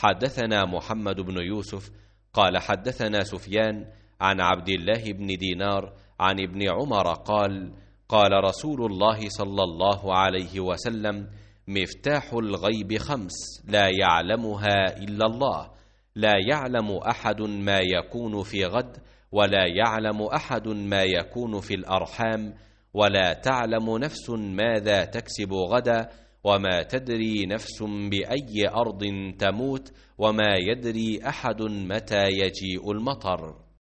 حدثنا محمد بن يوسف قال حدثنا سفيان عن عبد الله بن دينار عن ابن عمر قال قال رسول الله صلى الله عليه وسلم: مفتاح الغيب 5 لا يعلمها إلا الله، لا يعلم أحد ما يكون في غد، ولا يعلم أحد ما يكون في الأرحام، ولا تعلم نفس ماذا تكسب غدا، وما تدري نفس بأي أرض تموت، وما يدري أحد متى يجيء المطر.